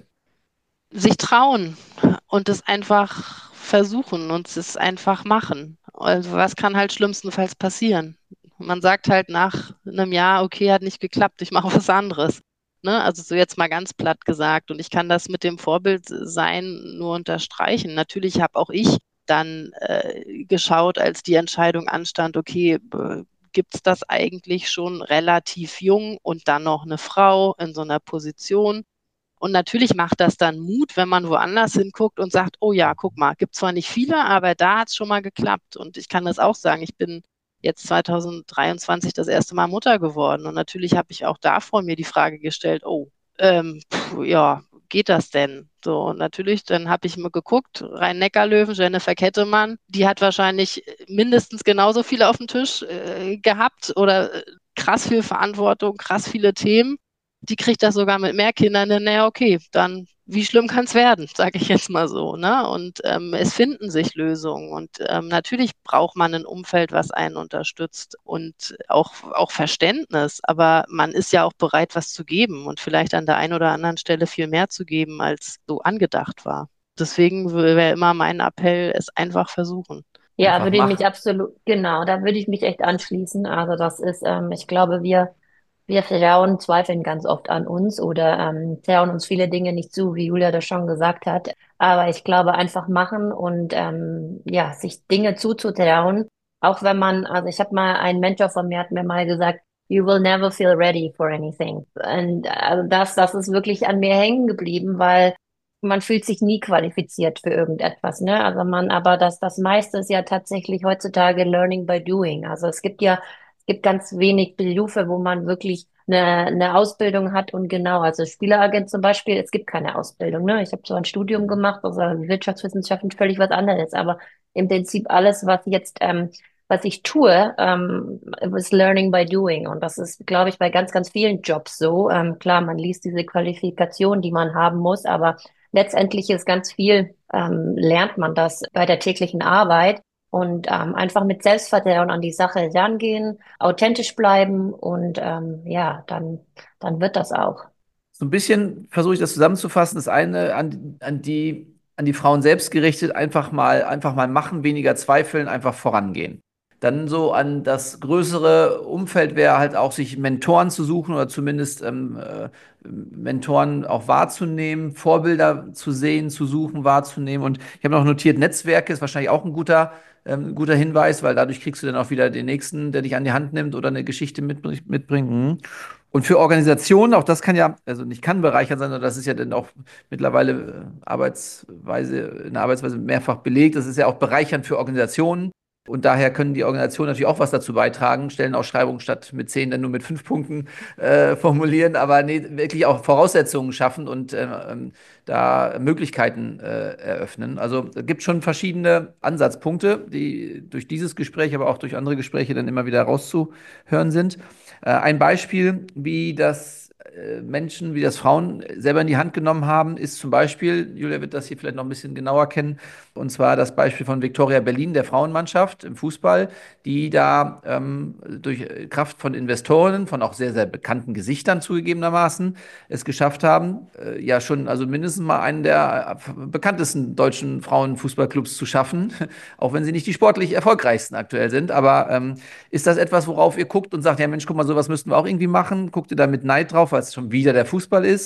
Sich trauen und es einfach versuchen und es einfach machen. Also was kann halt schlimmstenfalls passieren? Man sagt halt nach einem Jahr, okay, hat nicht geklappt, ich mache was anderes. Ne? Also so jetzt mal ganz platt gesagt. Und ich kann das mit dem Vorbild sein nur unterstreichen. Natürlich habe auch ich dann äh, geschaut, als die Entscheidung anstand, okay, gibt es das eigentlich schon relativ jung und dann noch eine Frau in so einer Position? Und natürlich macht das dann Mut, wenn man woanders hinguckt und sagt, oh ja, guck mal, gibt zwar nicht viele, aber da hat es schon mal geklappt. Und ich kann das auch sagen, ich bin jetzt zwanzig dreiundzwanzig das erste Mal Mutter geworden. Und natürlich habe ich auch davor mir die Frage gestellt, oh, ähm, pf, ja, geht das denn? So, und natürlich, dann habe ich mir geguckt, Rhein-Neckar-Löwen, Jennifer Kettemann, die hat wahrscheinlich mindestens genauso viele auf dem Tisch äh, gehabt oder äh, krass viel Verantwortung, krass viele Themen. Die kriegt das sogar mit mehr Kindern, denn naja, okay, dann wie schlimm kann es werden, sage ich jetzt mal so. Ne? Und ähm, es finden sich Lösungen. Und ähm, natürlich braucht man ein Umfeld, was einen unterstützt und auch, auch Verständnis. Aber man ist ja auch bereit, was zu geben und vielleicht an der einen oder anderen Stelle viel mehr zu geben, als so angedacht war. Deswegen wäre immer mein Appell, es einfach versuchen. Ja, Einfach würde ich mich machen. absolut, genau, da würde ich mich echt anschließen. Also das ist, ähm, ich glaube, wir, wir Frauen zweifeln ganz oft an uns oder ähm, trauen uns viele Dinge nicht zu, wie Julia das schon gesagt hat. Aber ich glaube, einfach machen und ähm, ja, sich Dinge zuzutrauen, auch wenn man, also ich habe mal, ein Mentor von mir hat mir mal gesagt, you will never feel ready for anything. Und also das, das ist wirklich an mir hängen geblieben, weil man fühlt sich nie qualifiziert für irgendetwas, ne? Also man, aber das, das meiste ist ja tatsächlich heutzutage Learning by Doing. Also es gibt ja, es gibt ganz wenig Berufe, wo man wirklich eine, eine Ausbildung hat und genau, also Spieleragent zum Beispiel, es gibt keine Ausbildung, ne? Ich habe so ein Studium gemacht, also Wirtschaftswissenschaften völlig was anderes, aber im Prinzip alles, was jetzt, ähm, was ich tue, ähm, ist Learning by Doing. Und das ist, glaube ich, bei ganz, ganz vielen Jobs so. Ähm, klar, man liest diese Qualifikation, die man haben muss, aber letztendlich ist ganz viel, ähm, lernt man das bei der täglichen Arbeit und ähm, einfach mit Selbstvertrauen an die Sache rangehen, authentisch bleiben und ähm, ja, dann, dann wird das auch. So ein bisschen versuche ich das zusammenzufassen. Das eine an, an die, an die Frauen selbst gerichtet, einfach mal, einfach mal machen, weniger zweifeln, einfach vorangehen. Dann so an das größere Umfeld wäre halt auch, sich Mentoren zu suchen oder zumindest ähm, äh, Mentoren auch wahrzunehmen, Vorbilder zu sehen, zu suchen, wahrzunehmen. Und ich habe noch notiert, Netzwerke ist wahrscheinlich auch ein guter, ähm, guter Hinweis, weil dadurch kriegst du dann auch wieder den nächsten, der dich an die Hand nimmt oder eine Geschichte mit, mitbringt. Mhm. Und für Organisationen, auch das kann ja, also nicht kann bereichern sein, sondern das ist ja dann auch mittlerweile äh, Arbeitsweise, in der Arbeitsweise mehrfach belegt. Das ist ja auch bereichernd für Organisationen. Und daher können die Organisationen natürlich auch was dazu beitragen, Stellenausschreibungen statt mit zehn dann nur mit fünf Punkten äh, formulieren, aber nee, wirklich auch Voraussetzungen schaffen und äh, ähm, da Möglichkeiten äh, eröffnen. Also es gibt schon verschiedene Ansatzpunkte, die durch dieses Gespräch, aber auch durch andere Gespräche dann immer wieder rauszuhören sind. Äh, ein Beispiel, wie das äh, Menschen, wie das Frauen selber in die Hand genommen haben, ist zum Beispiel, Julia wird das hier vielleicht noch ein bisschen genauer kennen, und zwar das Beispiel von Viktoria Berlin, der Frauenmannschaft im Fußball, die da ähm, durch Kraft von Investoren, von auch sehr, sehr bekannten Gesichtern zugegebenermaßen, es geschafft haben, äh, ja schon also mindestens mal einen der äh, bekanntesten deutschen Frauenfußballclubs zu schaffen, auch wenn sie nicht die sportlich erfolgreichsten aktuell sind. Aber ähm, ist das etwas, worauf ihr guckt und sagt, ja Mensch, guck mal, sowas müssten wir auch irgendwie machen? Guckt ihr da mit Neid drauf, weil es schon wieder der Fußball ist?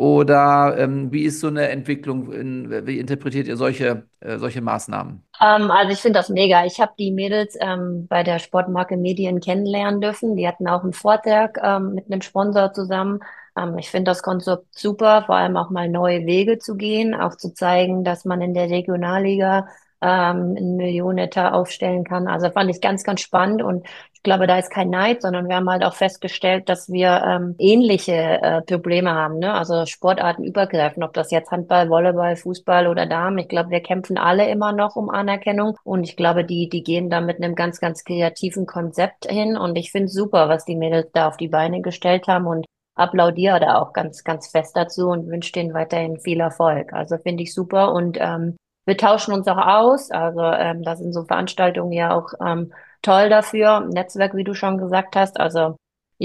Oder ähm, wie ist so eine Entwicklung, in, wie interpretiert ihr solche, äh, solche Maßnahmen? Ähm, also ich finde das mega. Ich habe die Mädels ähm, bei der Sportmarke Medien kennenlernen dürfen. Die hatten auch einen Vortrag ähm, mit einem Sponsor zusammen. Ähm, ich finde das Konzept super, vor allem auch mal neue Wege zu gehen, auch zu zeigen, dass man in der Regionalliga ähm, einen Millionenetat aufstellen kann. Also fand ich ganz, ganz spannend und ich glaube, da ist kein Neid, sondern wir haben halt auch festgestellt, dass wir ähm, ähnliche äh, Probleme haben, ne? Also Sportarten übergreifen, ob das jetzt Handball, Volleyball, Fußball oder Damen. Ich glaube, wir kämpfen alle immer noch um Anerkennung und ich glaube, die, die gehen da mit einem ganz, ganz kreativen Konzept hin und ich finde super, was die Mädels da auf die Beine gestellt haben und applaudiere da auch ganz, ganz fest dazu und wünsche denen weiterhin viel Erfolg. Also finde ich super und ähm, wir tauschen uns auch aus. Also ähm, da sind so Veranstaltungen ja auch ähm, toll dafür. Netzwerk, wie du schon gesagt hast. Also ja,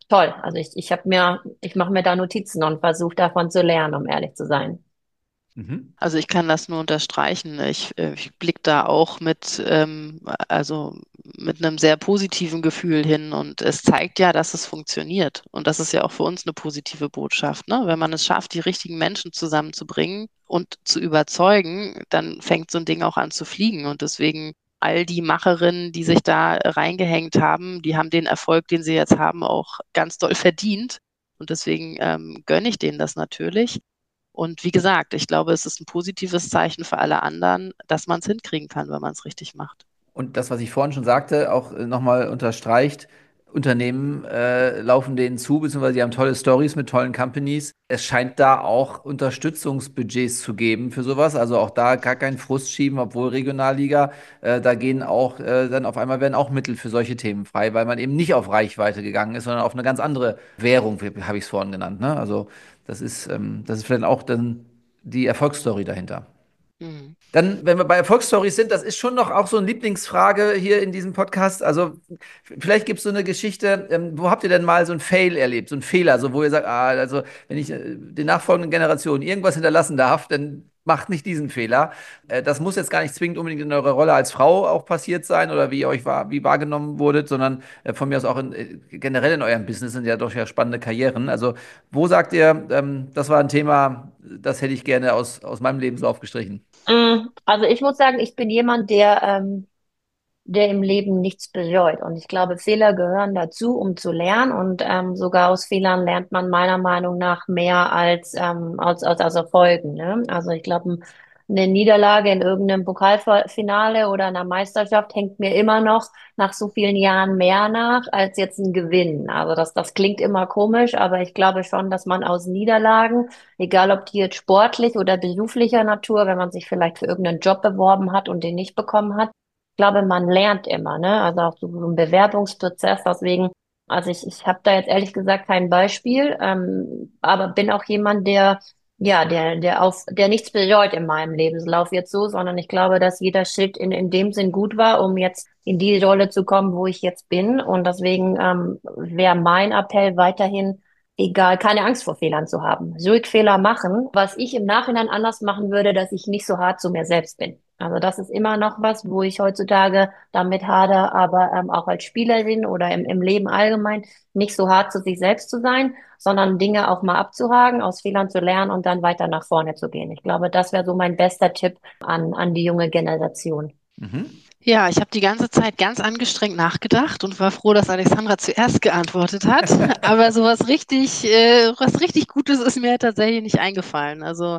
toll. Also ich, ich habe mir, ich mache mir da Notizen und versuche davon zu lernen, um ehrlich zu sein. Mhm. Also ich kann das nur unterstreichen. Ich, äh, ich blicke da auch mit, ähm, also mit einem sehr positiven Gefühl hin und es zeigt ja, dass es funktioniert. Und das ist ja auch für uns eine positive Botschaft, ne? Wenn man es schafft, die richtigen Menschen zusammenzubringen und zu überzeugen, dann fängt so ein Ding auch an zu fliegen. Und deswegen all die Macherinnen, die sich da reingehängt haben, die haben den Erfolg, den sie jetzt haben, auch ganz doll verdient. Und deswegen ähm, gönne ich denen das natürlich. Und wie gesagt, ich glaube, es ist ein positives Zeichen für alle anderen, dass man es hinkriegen kann, wenn man es richtig macht. Und das, was ich vorhin schon sagte, auch äh, nochmal unterstreicht, Unternehmen äh, laufen denen zu, beziehungsweise die haben tolle Stories mit tollen Companies. Es scheint da auch Unterstützungsbudgets zu geben für sowas. Also auch da gar keinen Frust schieben, obwohl Regionalliga, äh, da gehen auch, äh, dann auf einmal werden auch Mittel für solche Themen frei, weil man eben nicht auf Reichweite gegangen ist, sondern auf eine ganz andere Währung, wie habe ich es vorhin genannt. Ne? Also das ist, ähm, das ist vielleicht auch dann die Erfolgsstory dahinter. Mhm. Dann, wenn wir bei Erfolgsstories sind, das ist schon noch auch so eine Lieblingsfrage hier in diesem Podcast. Also, vielleicht gibt es so eine Geschichte, ähm, wo habt ihr denn mal so einen Fail erlebt, so einen Fehler, so wo ihr sagt, ah, also, wenn ich äh, den nachfolgenden Generationen irgendwas hinterlassen darf, dann macht nicht diesen Fehler. Äh, das muss jetzt gar nicht zwingend unbedingt in eurer Rolle als Frau auch passiert sein oder wie ihr euch war, wie wahrgenommen wurdet, sondern äh, von mir aus auch in, äh, generell in eurem Business sind ja doch ja spannende Karrieren. Also, wo sagt ihr, ähm, das war ein Thema, das hätte ich gerne aus, aus meinem Lebenslauf gestrichen? Mm, Also ich muss sagen, ich bin jemand, der, ähm, der im Leben nichts bereut. Und ich glaube, Fehler gehören dazu, um zu lernen. Und ähm, sogar aus Fehlern lernt man meiner Meinung nach mehr als, ähm, als, als, als Erfolgen. Ne? Also ich glaube, eine Niederlage in irgendeinem Pokalfinale oder einer Meisterschaft hängt mir immer noch nach so vielen Jahren mehr nach als jetzt ein Gewinn. Also das, das klingt immer komisch, aber ich glaube schon, dass man aus Niederlagen, egal ob die jetzt sportlich oder beruflicher Natur, wenn man sich vielleicht für irgendeinen Job beworben hat und den nicht bekommen hat, ich glaube, man lernt immer, ne? Also auch so so ein Bewerbungsprozess. Deswegen, also ich, ich habe da jetzt ehrlich gesagt kein Beispiel, ähm, aber bin auch jemand, der, ja, der, der auf, der nichts bereut in meinem Lebenslauf jetzt so, sondern ich glaube, dass jeder Schritt in, in dem Sinn gut war, um jetzt in die Rolle zu kommen, wo ich jetzt bin. Und deswegen ähm, wäre mein Appell weiterhin, egal, keine Angst vor Fehlern zu haben. Ruhig Fehler machen. Was ich im Nachhinein anders machen würde, dass ich nicht so hart zu mir selbst bin. Also das ist immer noch was, wo ich heutzutage damit hadere, aber ähm, auch als Spielerin oder im, im Leben allgemein nicht so hart zu sich selbst zu sein, sondern Dinge auch mal abzuhaken, aus Fehlern zu lernen und dann weiter nach vorne zu gehen. Ich glaube, das wäre so mein bester Tipp an, an die junge Generation. Mhm. Ja, ich habe die ganze Zeit ganz angestrengt nachgedacht und war froh, dass Alexandra zuerst geantwortet hat. Aber so was richtig, äh, was richtig Gutes ist mir tatsächlich nicht eingefallen. Also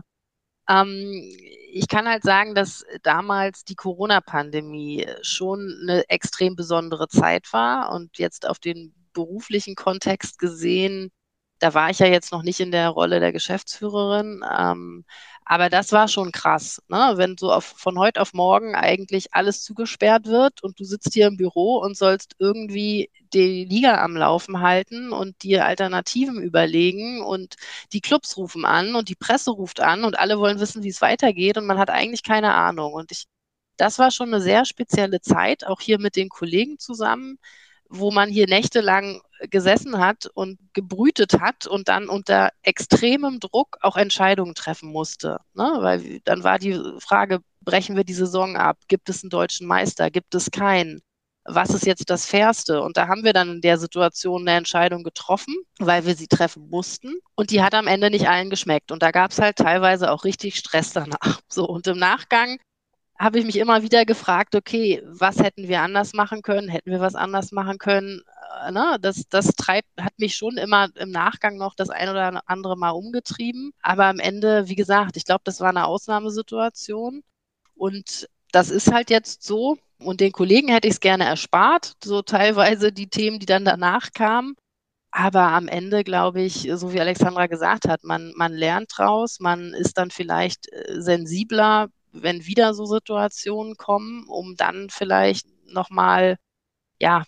ähm, ich kann halt sagen, dass damals die Corona-Pandemie schon eine extrem besondere Zeit war und jetzt auf den beruflichen Kontext gesehen, da war ich ja jetzt noch nicht in der Rolle der Geschäftsführerin, ähm, aber das war schon krass, ne? Wenn so auf, von heute auf morgen eigentlich alles zugesperrt wird und du sitzt hier im Büro und sollst irgendwie die Liga am Laufen halten und dir Alternativen überlegen und die Clubs rufen an und die Presse ruft an und alle wollen wissen, wie es weitergeht und man hat eigentlich keine Ahnung. Und ich, das war schon eine sehr spezielle Zeit, auch hier mit den Kollegen zusammen, wo man hier nächtelang gesessen hat und gebrütet hat und dann unter extremem Druck auch Entscheidungen treffen musste. Ne? Weil dann war die Frage, brechen wir die Saison ab? Gibt es einen deutschen Meister? Gibt es keinen? Was ist jetzt das Fairste? Und da haben wir dann in der Situation eine Entscheidung getroffen, weil wir sie treffen mussten. Und die hat am Ende nicht allen geschmeckt. Und da gab es halt teilweise auch richtig Stress danach. So, und im Nachgang habe ich mich immer wieder gefragt, okay, was hätten wir anders machen können? Hätten wir was anders machen können? Äh, ne? Das, das treibt, hat mich schon immer im Nachgang noch das ein oder andere Mal umgetrieben. Aber am Ende, wie gesagt, ich glaube, das war eine Ausnahmesituation. Und das ist halt jetzt so. Und den Kollegen hätte ich es gerne erspart, so teilweise die Themen, die dann danach kamen. Aber am Ende glaube ich, so wie Alexandra gesagt hat, man, man lernt draus, man ist dann vielleicht äh, sensibler, wenn wieder so Situationen kommen, um dann vielleicht nochmal, ja,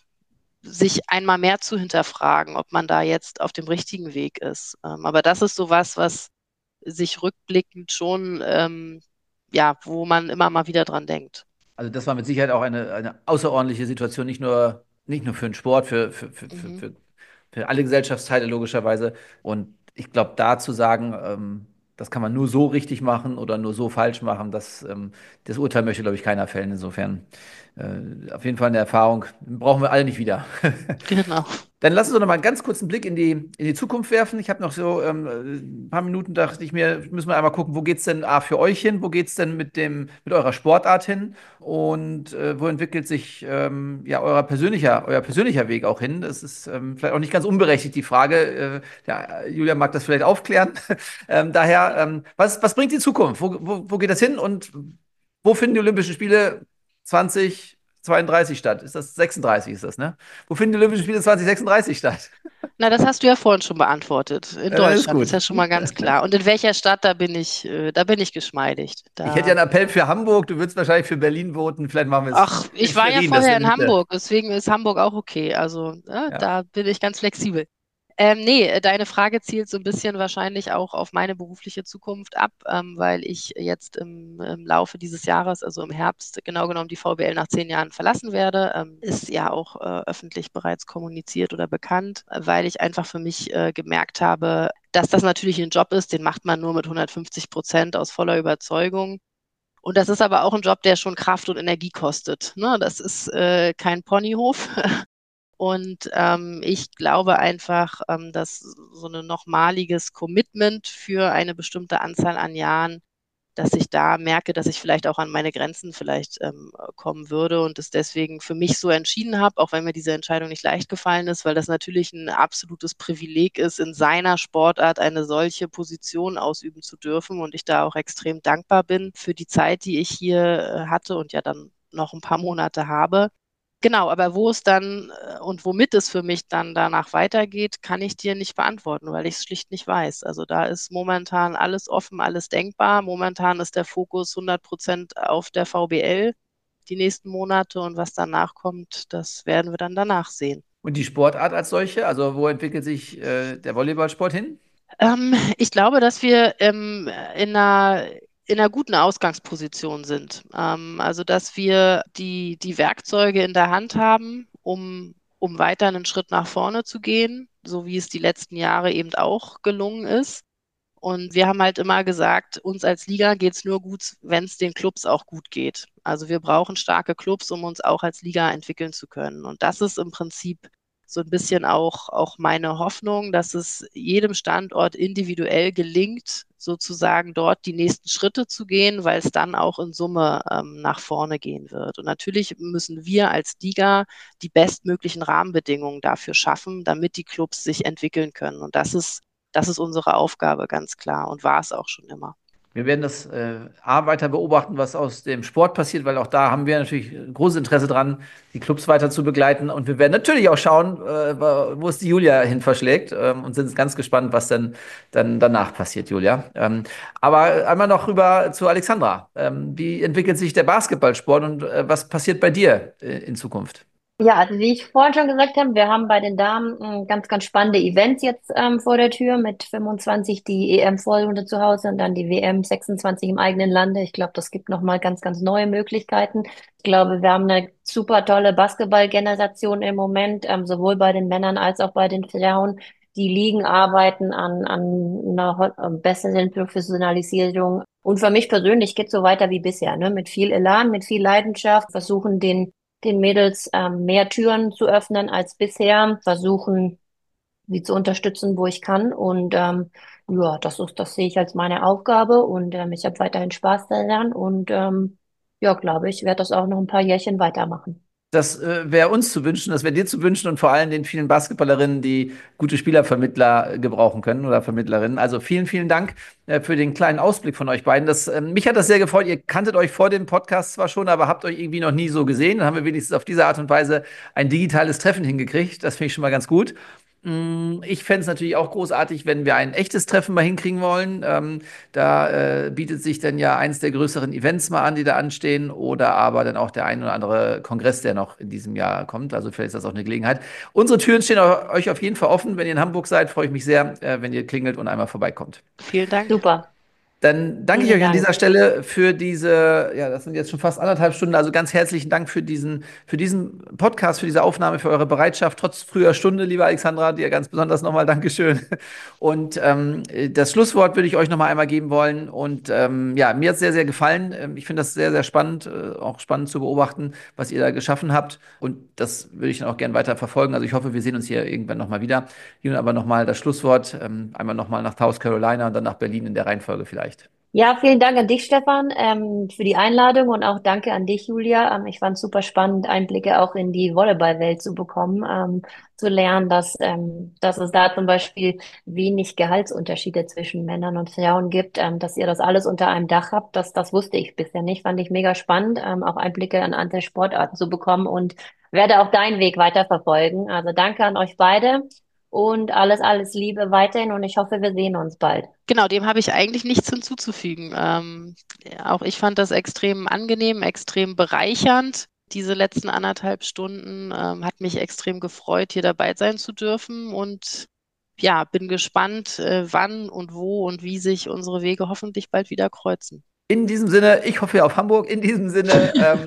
sich einmal mehr zu hinterfragen, ob man da jetzt auf dem richtigen Weg ist. Ähm, aber das ist sowas, was sich rückblickend schon, ähm, ja, wo man immer mal wieder dran denkt. Also das war mit Sicherheit auch eine, eine außerordentliche Situation, nicht nur, nicht nur für den Sport, für, für, für, für, Mhm. für für alle Gesellschaftsteile logischerweise. Und ich glaube, da zu sagen, ähm, das kann man nur so richtig machen oder nur so falsch machen, das, ähm, das Urteil möchte, glaube ich, keiner fällen. Insofern äh, auf jeden Fall eine Erfahrung. Brauchen wir alle nicht wieder. Genau. Dann lass uns doch noch mal einen ganz kurzen Blick in die, in die Zukunft werfen. Ich habe noch so ähm, ein paar Minuten, dachte ich mir, müssen wir einmal gucken, wo geht es denn A, für euch hin, wo geht es denn mit dem, mit eurer Sportart hin und äh, wo entwickelt sich ähm, ja euer persönlicher, euer persönlicher Weg auch hin? Das ist ähm, vielleicht auch nicht ganz unberechtigt, die Frage. Äh, ja, Julia mag das vielleicht aufklären. ähm, daher, ähm, was, was bringt die Zukunft? Wo, wo, wo geht das hin und wo finden die Olympischen Spiele zwanzig zweiunddreißig statt? Ist das sechsunddreißig, ist das, ne? Wo finden die Olympischen Spiele zwanzig sechsunddreißig statt? Na, das hast du ja vorhin schon beantwortet. In Äh, das ist Deutschland, ist gut. ja schon mal ganz klar. Und in welcher Stadt, da bin ich, äh, da bin ich geschmeidigt. Ich hätte ja Da, einen Appell für Hamburg, du würdest wahrscheinlich für Berlin voten. Vielleicht machen wir es ach, in ich war ja Schwerin, das vorher wäre in eine Mitte. Hamburg, deswegen ist Hamburg auch okay. Also, äh, Ja. da bin ich ganz flexibel. Ähm, nee, äh, deine Frage zielt so ein bisschen wahrscheinlich auch auf meine berufliche Zukunft ab, ähm, weil ich jetzt im, im Laufe dieses Jahres, also im Herbst, genau genommen die V B L nach zehn Jahren verlassen werde. Ähm, ist ja auch äh, öffentlich bereits kommuniziert oder bekannt, äh, weil ich einfach für mich äh, gemerkt habe, dass das natürlich ein Job ist, den macht man nur mit hundertfünfzig Prozent aus voller Überzeugung. Und das ist aber auch ein Job, der schon Kraft und Energie kostet. Ne? Das ist äh, kein Ponyhof. Und ähm, ich glaube einfach, ähm, dass so ein nochmaliges Commitment für eine bestimmte Anzahl an Jahren, dass ich da merke, dass ich vielleicht auch an meine Grenzen vielleicht ähm, kommen würde und es deswegen für mich so entschieden habe, auch wenn mir diese Entscheidung nicht leicht gefallen ist, weil das natürlich ein absolutes Privileg ist, in seiner Sportart eine solche Position ausüben zu dürfen und ich da auch extrem dankbar bin für die Zeit, die ich hier äh, hatte und ja dann noch ein paar Monate habe. Genau, aber wo es dann äh, und womit es für mich dann danach weitergeht, kann ich dir nicht beantworten, weil ich es schlicht nicht weiß. Also da ist momentan alles offen, alles denkbar. Momentan ist der Fokus hundert Prozent auf der V B L die nächsten Monate und was danach kommt, das werden wir dann danach sehen. Und die Sportart als solche, also wo entwickelt sich äh, der Volleyballsport hin? Ähm, ich glaube, dass wir ähm, in einer, in einer guten Ausgangsposition sind. Ähm, also, dass wir die, die Werkzeuge in der Hand haben, um, um weiter einen Schritt nach vorne zu gehen, so wie es die letzten Jahre eben auch gelungen ist. Und wir haben halt immer gesagt, uns als Liga geht es nur gut, wenn es den Clubs auch gut geht. Also wir brauchen starke Clubs, um uns auch als Liga entwickeln zu können. Und das ist im Prinzip so ein bisschen auch, auch meine Hoffnung, dass es jedem Standort individuell gelingt, sozusagen dort die nächsten Schritte zu gehen, weil es dann auch in Summe ähm, nach vorne gehen wird. Und natürlich müssen wir als Liga die bestmöglichen Rahmenbedingungen dafür schaffen, damit die Clubs sich entwickeln können. Und das ist das ist unsere Aufgabe, ganz klar, und war es auch schon immer. Wir werden das äh, A, weiter beobachten, was aus dem Sport passiert, weil auch da haben wir natürlich großes Interesse dran, die Clubs weiter zu begleiten. Und wir werden natürlich auch schauen, äh, wo es die Julia hin verschlägt ähm, und sind ganz gespannt, was denn dann danach passiert, Julia. Ähm, aber einmal noch rüber zu Alexandra. Ähm, wie entwickelt sich der Basketballsport und äh, was passiert bei dir äh, in Zukunft? Ja, also wie ich vorhin schon gesagt habe, wir haben bei den Damen ähm, ganz, ganz spannende Events jetzt ähm, vor der Tür mit fünfundzwanzig die E M-Vorrunde zu Hause und dann die W M sechsundzwanzig im eigenen Lande. Ich glaube, das gibt nochmal ganz, ganz neue Möglichkeiten. Ich glaube, wir haben eine super tolle Basketballgeneration im Moment, ähm, sowohl bei den Männern als auch bei den Frauen. Die Ligen arbeiten an, an einer ho- äh, besseren Professionalisierung. Und für mich persönlich geht es so weiter wie bisher, ne? Mit viel Elan, mit viel Leidenschaft, versuchen den den Mädels ähm, mehr Türen zu öffnen als bisher, versuchen, sie zu unterstützen, wo ich kann. Und ähm, ja, das ist, das sehe ich als meine Aufgabe und ähm, ich habe weiterhin Spaß daran und ähm, ja, glaube ich, werde das auch noch ein paar Jährchen weitermachen. Das äh, wäre uns zu wünschen, das wäre dir zu wünschen und vor allem den vielen Basketballerinnen, die gute Spielervermittler äh, gebrauchen können oder Vermittlerinnen. Also vielen, vielen Dank äh, für den kleinen Ausblick von euch beiden. Das, ähm, mich hat das sehr gefreut. Ihr kanntet euch vor dem Podcast zwar schon, aber habt euch irgendwie noch nie so gesehen. Dann haben wir wenigstens auf diese Art und Weise ein digitales Treffen hingekriegt. Das finde ich schon mal ganz gut. Mm, Ich fände es natürlich auch großartig, wenn wir ein echtes Treffen mal hinkriegen wollen. Ähm, da äh, bietet sich dann ja eins der größeren Events mal an, die da anstehen, oder aber dann auch der ein oder andere Kongress, der noch in diesem Jahr kommt. Also vielleicht ist das auch eine Gelegenheit. Unsere Türen stehen eu- euch auf jeden Fall offen. Wenn ihr in Hamburg seid, freue ich mich sehr, äh, wenn ihr klingelt und einmal vorbeikommt. Vielen Dank. Super. Dann danke ich Vielen euch an Dank. dieser Stelle für diese, ja, das sind jetzt schon fast anderthalb Stunden, also ganz herzlichen Dank für diesen, für diesen Podcast, für diese Aufnahme, für eure Bereitschaft, trotz früher Stunde, liebe Alexandra, dir ganz besonders nochmal Dankeschön. Und ähm, das Schlusswort würde ich euch nochmal einmal geben wollen. Und ähm, ja, mir hat es sehr, sehr gefallen. Ähm, Ich finde das sehr, sehr spannend, äh, auch spannend zu beobachten, was ihr da geschaffen habt. Und das würde ich dann auch gerne weiter verfolgen. Also ich hoffe, wir sehen uns hier irgendwann nochmal wieder. Nun aber nochmal das Schlusswort, ähm, einmal nochmal nach South Carolina und dann nach Berlin in der Reihenfolge vielleicht. Ja, vielen Dank an dich, Stefan, ähm, für die Einladung und auch danke an dich, Julia. Ähm, ich fand es super spannend, Einblicke auch in die Volleyballwelt zu bekommen, ähm, zu lernen, dass, ähm, dass es da zum Beispiel wenig Gehaltsunterschiede zwischen Männern und Frauen gibt, ähm, dass ihr das alles unter einem Dach habt. Das, das wusste ich bisher nicht, fand ich mega spannend, ähm, auch Einblicke in andere Sportarten zu bekommen und werde auch deinen Weg weiterverfolgen. Also danke an euch beide und alles, alles Liebe weiterhin und ich hoffe, wir sehen uns bald. Genau, dem habe ich eigentlich nichts hinzuzufügen. Ähm, ja, auch ich fand das extrem angenehm, extrem bereichernd. Diese letzten anderthalb Stunden ähm, hat mich extrem gefreut, hier dabei sein zu dürfen. Und ja, bin gespannt, äh, wann und wo und wie sich unsere Wege hoffentlich bald wieder kreuzen. In diesem Sinne, ich hoffe auf Hamburg. In diesem Sinne, ähm,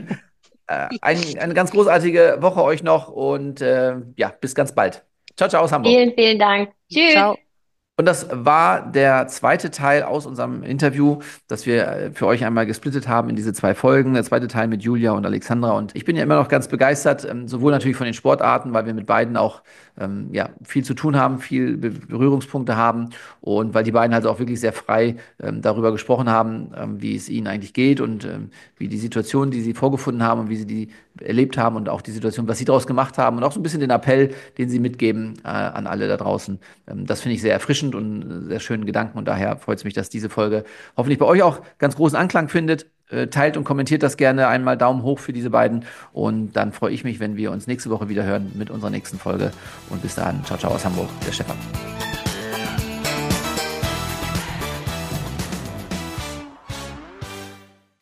äh, ein, eine ganz großartige Woche euch noch und äh, ja, bis ganz bald. Ciao, ciao aus Hamburg. Vielen, vielen Dank. Tschüss. Ciao. Und das war der zweite Teil aus unserem Interview, das wir äh, für euch einmal gesplittet haben in diese zwei Folgen. Der zweite Teil mit Julia und Alexandra. Und ich bin ja immer noch ganz begeistert, ähm, sowohl natürlich von den Sportarten, weil wir mit beiden auch ähm, ja, viel zu tun haben, viel Be Berührungspunkte haben und weil die beiden halt auch wirklich sehr frei ähm, darüber gesprochen haben, ähm, wie es ihnen eigentlich geht und ähm, wie die Situation, die sie vorgefunden haben und wie sie die erlebt haben und auch die Situation, was sie daraus gemacht haben und auch so ein bisschen den Appell, den sie mitgeben äh, an alle da draußen. Ähm, das finde ich sehr erfrischend und sehr schönen Gedanken und daher freut es mich, dass diese Folge hoffentlich bei euch auch ganz großen Anklang findet. Äh, teilt und kommentiert das gerne einmal. Daumen hoch für diese beiden und dann freue ich mich, wenn wir uns nächste Woche wieder hören mit unserer nächsten Folge und bis dahin, ciao, ciao aus Hamburg, der Stefan.